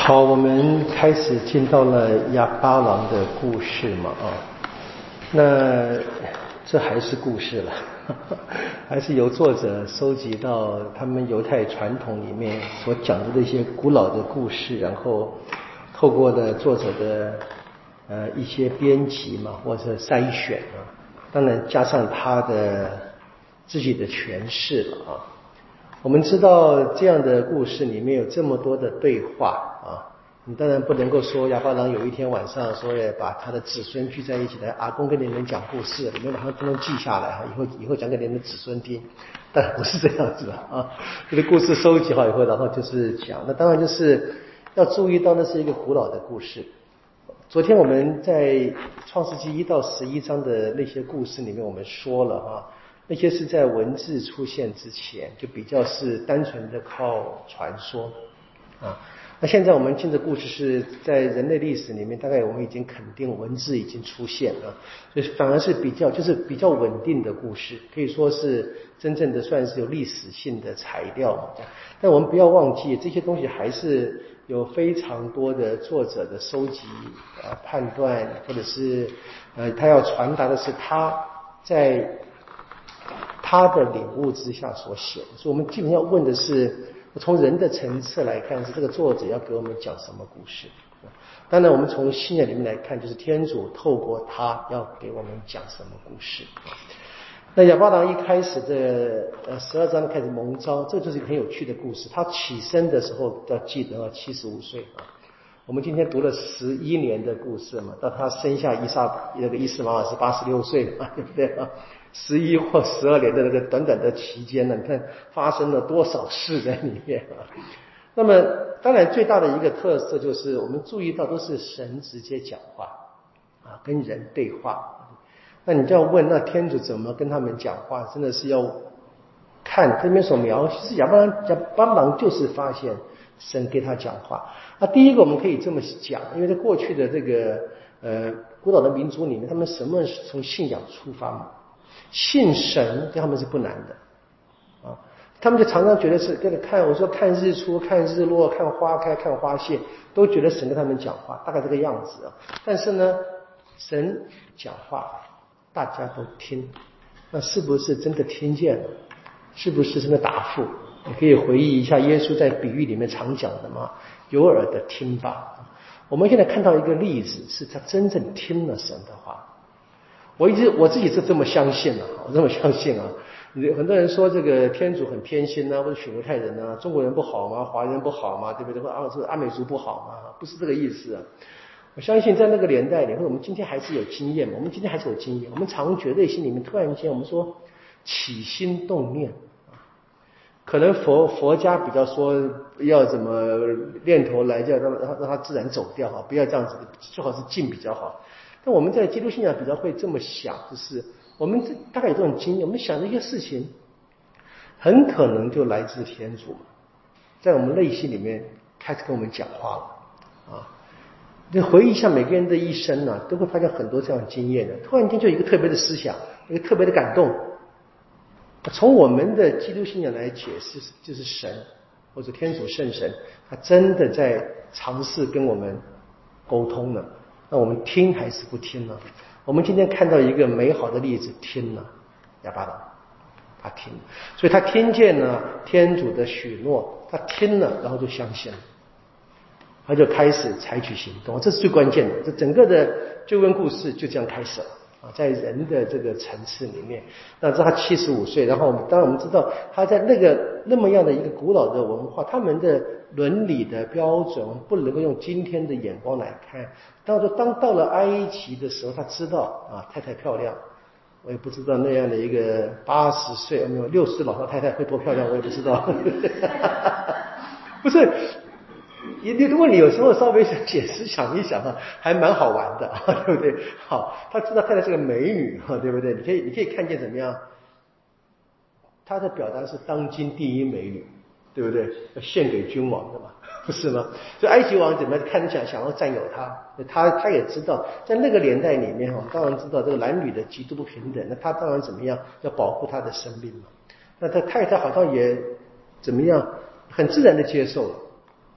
好，我们开始进到了亚巴郎的故事嘛那这还是故事了，还是由作者收集到他们犹太传统里面所讲的这些古老的故事，然后透过了作者的一些编辑嘛，或者筛选当然加上他的自己的诠释了我们知道这样的故事里面有这么多的对话你当然不能够说亚巴郎有一天晚上说把他的子孙聚在一起来，阿公跟你们讲故事，你们马上都能记下来以后讲给你们的子孙听，但不是这样子这个故事收集好以后，然后就是讲，那当然就是要注意到那是一个古老的故事。昨天我们在创世纪1到11章的那些故事里面，我们说了那些是在文字出现之前，就比较是单纯的靠传说那现在我们听的故事是在人类历史里面，大概我们已经肯定文字已经出现了，所以反而是比较稳定的故事，可以说是真正的算是有历史性的材料但我们不要忘记，这些东西还是有非常多的作者的收集判断，或者是他要传达的是他在他的领悟之下所写的，所以我们基本上问的是从人的层次来看，是这个作者要给我们讲什么故事。当然我们从信仰里面来看，就是天主透过他要给我们讲什么故事。那亚巴郎一开始的12章开始蒙召，这就是一个很有趣的故事。他起身的时候要记得75岁我们今天读了11年的故事嘛，到他生下伊斯玛尔是86岁嘛，对不对11或12年的那个短短的期间呢，你看发生了多少事在里面那么当然最大的一个特色就是我们注意到都是神直接讲话跟人对话。那你就要问，那天主怎么跟他们讲话？真的是要看这边所描述，是亚巴郎就是发现神给他讲话。第一个我们可以这么讲，因为在过去的这个古老的民族里面，他们什么是从信仰出发嘛？信神对他们是不难的他们就常常觉得是我说看日出、看日落、看花开、看花谢，都觉得神跟他们讲话，大概这个样子但是呢，神讲话大家都听，那是不是真的听见了？是不是真的答复？你可以回忆一下耶稣在比喻里面常讲的嘛，有耳的听吧。我们现在看到一个例子，是他真正听了神的话。我自己是这么相信我这么相信很多人说这个天主很偏心或者许犹太人中国人不好吗？华人不好吗？对不对？或者阿美族不好吗？不是这个意思我相信在那个年代里，或者我们今天还是有经验嘛，我们今天还是有经验，我们常觉得心里面突然间我们说起心动念可能佛家比较说要怎么念头来，就要让它自然走掉不要这样子，最好是静比较好。但我们在基督信仰比较会这么想，就是我们大概有这种经验，我们想的一些事情很可能就来自天主，在我们内心里面开始跟我们讲话了你回忆一下每个人的一生都会发现很多这样经验的，突然间就有一个特别的思想，一个特别的感动。从我们的基督信仰来解释，就是神或者天主圣神，他真的在尝试跟我们沟通了。那我们听还是不听呢？我们今天看到一个美好的例子，听了亚巴郎，他听，所以他听见了天主的许诺，他听了，然后就相信了，他就开始采取行动，这是最关键的。这整个的救恩故事就这样开始了在人的这个层次里面。那他75岁，然后当然我们知道他在那么样的一个古老的文化，他们的伦理的标准我们不能够用今天的眼光来看。当到了埃及的时候，他知道太太漂亮，我也不知道那样的一个80岁没有60岁老太太会多漂亮，我也不知道不是如果你有时候稍微解释想一想还蛮好玩的对不对？好，他知道太太是个美女对不对？你可以看见怎么样？他的表达是当今第一美女，对不对？要献给君王的嘛，不是吗？所以埃及王怎么看想要占有他也知道在那个年代里面当然知道这个男女的极度不平等，那他当然怎么样要保护他的生命嘛。那他太太好像也怎么样很自然的接受了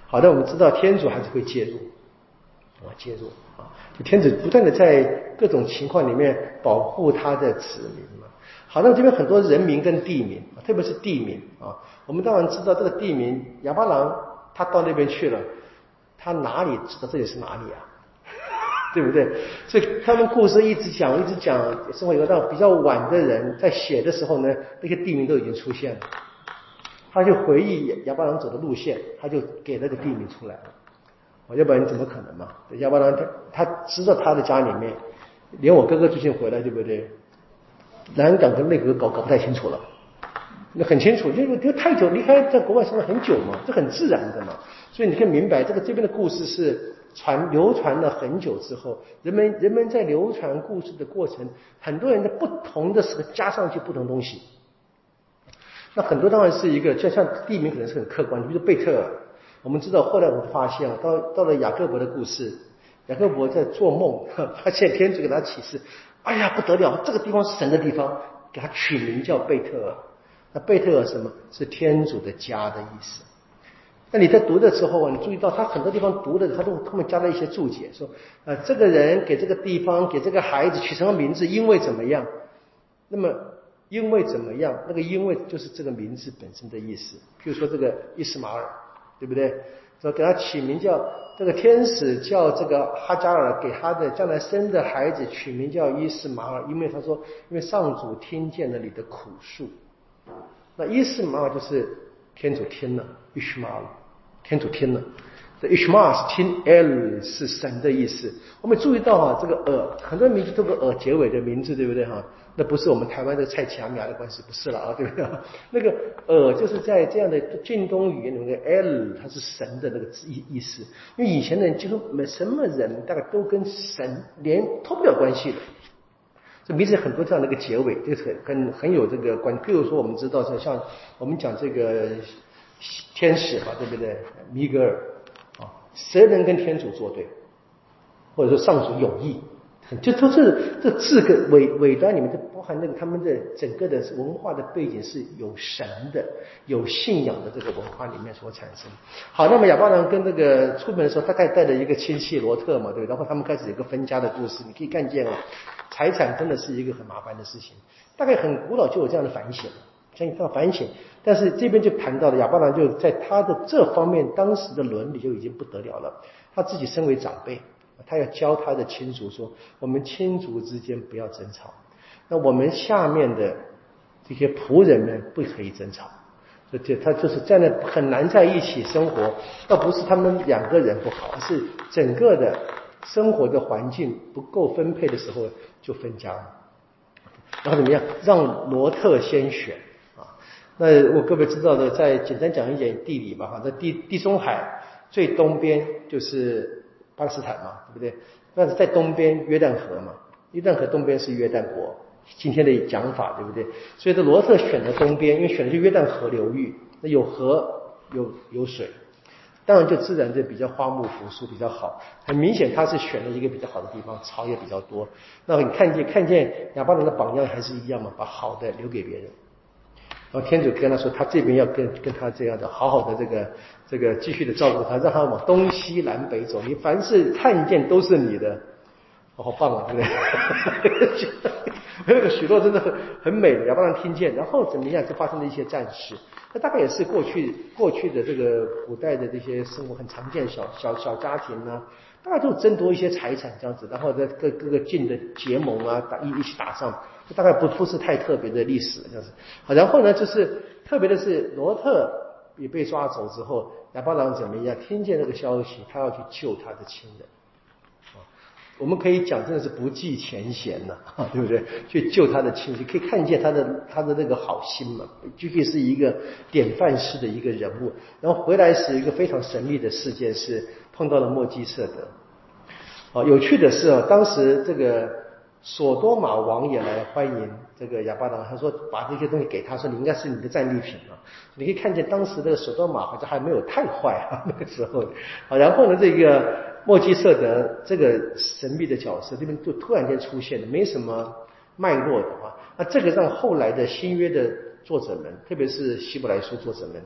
好的，我们知道天主还是会介入介入就天主不断的在各种情况里面保护他的子民嘛。好，那么这边很多人名跟地名，特别是地名我们当然知道这个地名，亚巴郎他到那边去了，他哪里知道这里是哪里对不对？所以他们故事一直讲，生活有到比较晚的人在写的时候呢，那些地名都已经出现了。他就回忆亚巴郎走的路线，他就给那个地名出来了。要不然怎么可能嘛？亚巴郎他知道他的家里面，连我哥哥最近回来，对不对？南港跟内阁搞不太清楚了。那很清楚，因为太久离开在国外生活很久嘛，这很自然的嘛。所以你可以明白，这边的故事是流传了很久之后，人们在流传故事的过程，很多人在不同的时候加上去不同东西。那很多当然是一个，就像地名可能是很客观的，比如贝特尔，我们知道后来我们发现到了雅各伯的故事，雅各伯在做梦，发现天主给他启示，哎呀不得了，这个地方是神的地方，给他取名叫贝特尔。那贝特尔什么？是天主的家的意思。那你在读的时候你注意到他很多地方读的，他都后面加了一些注解，说这个人给这个地方给这个孩子取什么名字，因为怎么样？那么因为怎么样？那个因为就是这个名字本身的意思。譬如说这个伊斯马尔，对不对？说给他起名叫这个天使叫这个哈加尔给他的将来生的孩子取名叫伊斯马尔，因为他说因为上主听见了你的苦诉。那伊斯马尔就是天主听了，伊什马尔，天主听了。这伊什马尔是听 ，L 是神的意思。我们注意到这个很多名字都个结尾的名字，对不对那不是我们台湾的蔡奇阿米亚的关系，不是了对不对那个就是在这样的近东语言里面的 L， 它是神的那个意思。因为以前的人几乎什么人大概都跟神脱不了关系的。这名字很多这样的一个结尾，这个很有这个关。譬如说，我们知道像我们讲这个天使嘛，对不对？米格尔谁能跟天主作对？或者说上主有意，就都是这字个尾端里面就包含那个他们的整个的文化的背景是有神的、有信仰的这个文化里面所产生。好，那么亚巴郎跟那个出门的时候，大概带了一个亲戚罗特嘛，对不对？然后他们开始有个分家的故事，你可以看见财产真的是一个很麻烦的事情，大概很古老就有这样的反省，但是这边就谈到了亚巴郎就在他的这方面当时的伦理就已经不得了了。他自己身为长辈，他要教他的亲族说，我们亲族之间不要争吵，那我们下面的这些仆人们不可以争吵。他就是在那很难在一起生活，倒不是他们两个人不好，而是整个的生活的环境不够分配的时候就分家了。然后怎么样？让罗特先选那我各位知道的，再简单讲一点地理吧在地中海最东边就是巴勒斯坦嘛，对不对？但是在东边约旦河嘛，约旦河东边是约旦国，今天的讲法，对不对？所以这罗特选了东边，因为选的是约旦河流域，那有河有水，当然就自然就比较花木扶疏比较好。很明显他是选了一个比较好的地方，草也比较多。那你看见亚巴郎的榜样还是一样嘛，把好的留给别人。然后天主跟他说，他这边要跟他这样的好好的这个继续的照顾他，让他往东西南北走，你凡是看见都是你的。好棒对不对？那个许诺真的很美的，亚巴郎听见，然后怎么样就发生了一些战事。那大概也是过去的这个古代的这些生活很常见小家庭大概就争夺一些财产这样子，然后在各个郡的结盟一起打仗，大概不是太特别的历史这样子。好，然后呢，就是特别的是罗特也被抓走之后，亚巴郎怎么样？听见这个消息，他要去救他的亲人。我们可以讲真的是不计前嫌对不对？去救他的亲戚，可以看见他的那个好心嘛，就可以是一个典范式的一个人物。然后回来时一个非常神秘的事件是碰到了莫基瑟德。有趣的是当时这个索多玛王也来欢迎这个亚巴郎，他说把这些东西给他，说你应该是你的战利品你可以看见当时的索多玛好像还没有太坏那个时候。然后呢，这个莫基瑟德这个神秘的角色这边就突然间出现了，没什么脉络的那这个让后来的新约的作者们，特别是希伯来书作者们，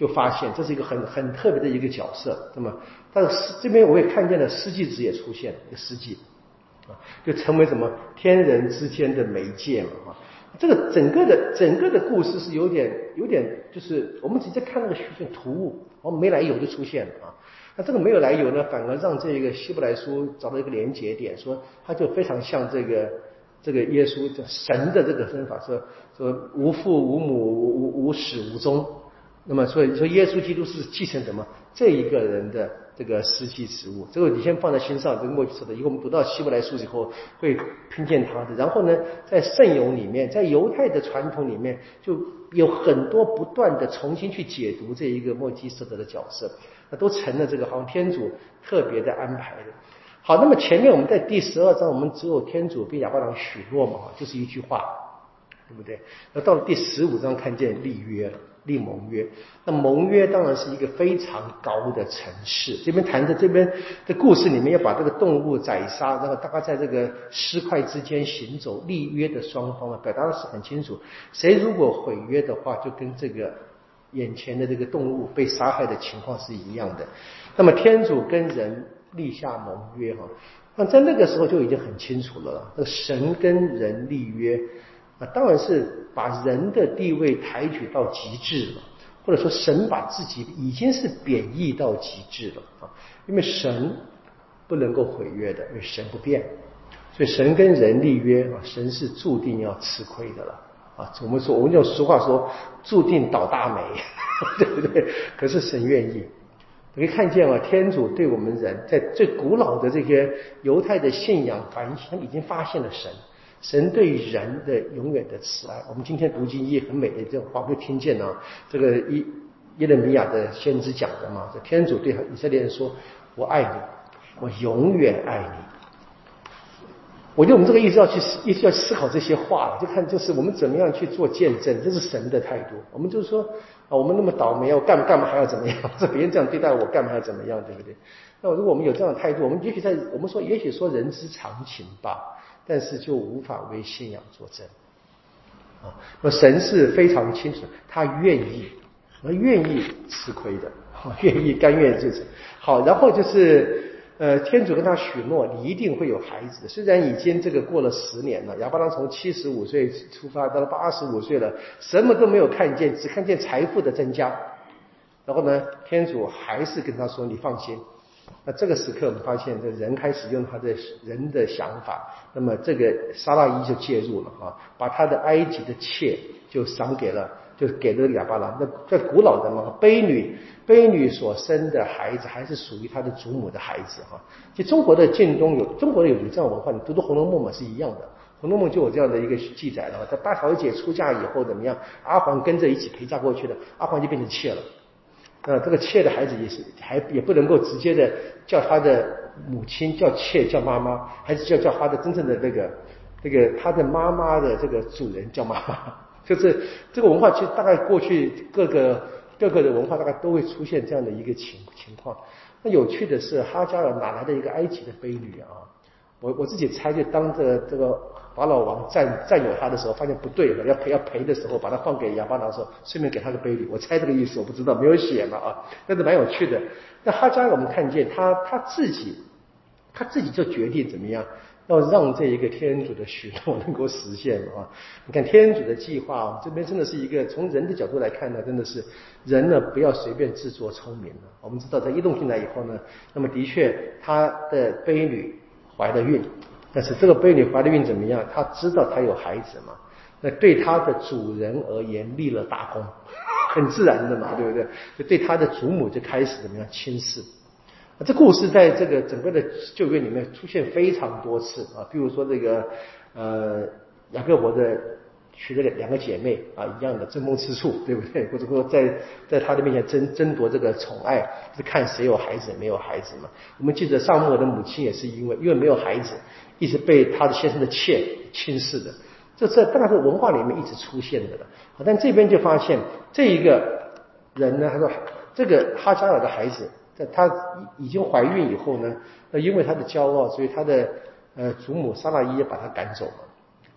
就发现这是一个很特别的一个角色。那么，但是这边我也看见了司祭子也出现了，一个司祭啊，就成为什么天人之间的媒介嘛啊。这个整个的故事是有点，就是我们直接看那个虚线突兀，我们没来由就出现了啊。那这个没有来由呢，反而让这个希伯来书找到一个连结点，说它就非常像这个耶稣神的这个身法，说无父无母无始无终。那么所以说耶稣基督是继承什么这一个人的这个司祭职务，这个你先放在心上，这个默契说的。以后我们读到希伯来书以后会听见他的。然后呢，在圣咏里面，在犹太的传统里面，就有很多不断的重新去解读这一个默基色德的角色，那都成了这个好像天主特别的安排的。好，那么前面我们在第12章，我们只有天主被亚伯兰许诺嘛，就是一句话，对不对？那到了第15章看见立约了。立盟约，那盟约当然是一个非常高的层次。这边谈的这边的故事里面，要把这个动物宰杀，然后大概在这个尸块之间行走，立约的双方表达的是很清楚。谁如果毁约的话，就跟这个眼前的这个动物被杀害的情况是一样的。那么天主跟人立下盟约那在那个时候就已经很清楚了，这个神跟人立约。当然是把人的地位抬举到极致了，或者说神把自己已经是贬义到极致了因为神不能够毁约的，因为神不变，所以神跟人立约神是注定要吃亏的了我们用俗话说，注定倒大霉，对不对？可是神愿意。你可以看见天主对我们人，在最古老的这些犹太的信仰反省，已经发现了神对人的永远的慈爱。我们今天读经一很美的这话，就听见这个耶勒米亚的先知讲的嘛，这天主对以色列人说：“我爱你，我永远爱你。”我觉得我们这个意思要思考这些话，就看就是我们怎么样去做见证，这是神的态度。我们就是说我们那么倒霉，我干嘛还要怎么样？这别人这样对待我，干嘛还要怎么样？对不对？那如果我们有这样的态度，我们也许说人之常情吧。但是就无法为信仰作证那神是非常清楚，他愿意吃亏的愿意甘愿就是好。然后就是天主跟他许诺，你一定会有孩子。虽然已经这个过了10年了，亚伯拉罕从75岁出发到了85岁了，什么都没有看见，只看见财富的增加。然后呢，天主还是跟他说：“你放心。”那这个时刻，我们发现这人开始用他的人的想法，那么这个撒拉伊就介入了把他的埃及的妾就给了亚伯兰。那在古老的卑女所生的孩子还是属于他的祖母的孩子其实中国的近东有这样的文化，你读《红楼梦》嘛是一样的，《红楼梦》就有这样的一个记载了。在八小姐出嫁以后怎么样，阿黄跟着一起陪嫁过去的，阿黄就变成妾了。这个妾的孩子也不能够直接的叫他的母亲叫妾叫妈妈，还是叫他的真正的那个他的妈妈的这个主人叫妈妈。就是这个文化，其实大概过去各个的文化大概都会出现这样的一个情况。那有趣的是，哈加尔哪来的一个埃及的婢女我自己猜，就当着这个法老王占有他的时候，发现不对了，要赔的时候，把他放给亚伯拉的时候，顺便给他个婢女。我猜这个意思，我不知道，没有写嘛但是蛮有趣的。那哈加尔我们看见他自己就决定怎么样，要让这一个天主的许诺能够实现你看天主的计划这边真的是一个从人的角度来看呢，真的是人呢不要随便自作聪明了。我们知道在移动进来以后呢，那么的确他的婢女怀了孕，但是这个婢女怀了孕怎么样？她知道她有孩子嘛？那对她的主人而言立了大功，很自然的嘛，对不对？就对她的祖母就开始怎么样轻视。这故事在这个整个的旧约里面出现非常多次比如说这个雅各伯的娶了2个姐妹一样的争风吃醋，对不对？或者说在他的面前争夺这个宠爱，是看谁有孩子没有孩子嘛。我们记得撒母耳的母亲也是因为没有孩子，一直被他的先生的妾轻视的。这当然是文化里面一直出现的了。但这边就发现这一个人呢，他说这个哈加尔的孩子，在她已经怀孕以后呢，因为她的骄傲，所以她的祖母撒拉伊也把她赶走了。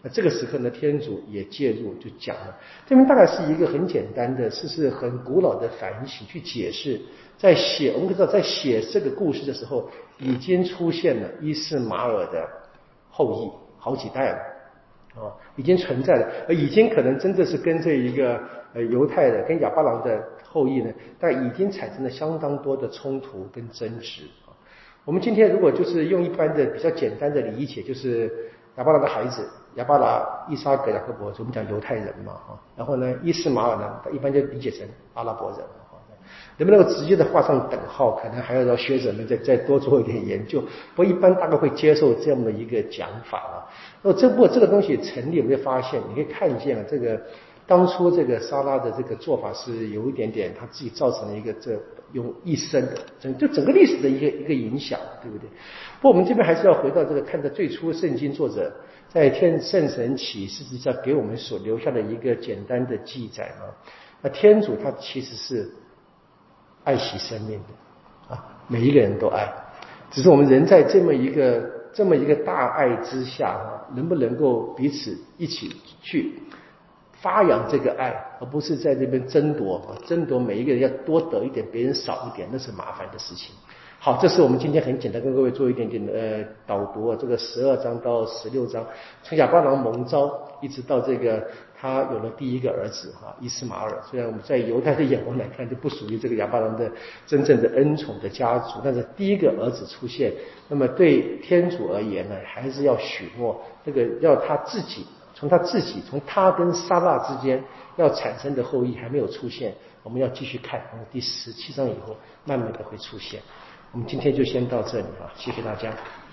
那这个时刻呢，天主也介入，就讲了。这边大概是一个很简单的，是很古老的反省去解释。我们知道，在写这个故事的时候，已经出现了伊斯马尔的后裔，好几代了。已经存在了，已经可能真的是跟这一个犹太的跟亚巴郎的后裔呢，但已经产生了相当多的冲突跟争执。我们今天如果就是用一般的比较简单的理解，就是亚巴郎的孩子亚巴拉、伊撒格、雅各伯，我们讲犹太人嘛，然后呢，伊斯马尔呢，一般就理解成阿拉伯人。能不能够直接的画上等号，可能还要让学者们再多做一点研究。不过一般大概会接受这样的一个讲法啊。那么这个东西成立，我们就发现，你可以看见这个当初这个莎拉的这个做法是有一点点他自己造成了一个用一生的整个历史的一个影响，对不对？不过我们这边还是要回到这个看着最初圣经作者在圣神启示之下给我们所留下的一个简单的记载啊。那天主他其实是爱惜生命的每一个人都爱，只是我们人在这么一个大爱之下能不能够彼此一起去发扬这个爱，而不是在这边争夺每一个人要多得一点，别人少一点，那是麻烦的事情。好，这是我们今天很简单跟各位做一点点的导读这个12章到16章，从亚巴郎蒙召一直到这个他有了第一个儿子伊斯马尔。虽然我们在犹太的眼光来看，就不属于这个亚巴郎的真正的恩宠的家族，但是第一个儿子出现，那么对天主而言呢，还是要许诺这个要从他跟撒拉之间要产生的后裔还没有出现，我们要继续看，第17章以后慢慢的会出现。我们今天就先到这里谢谢大家。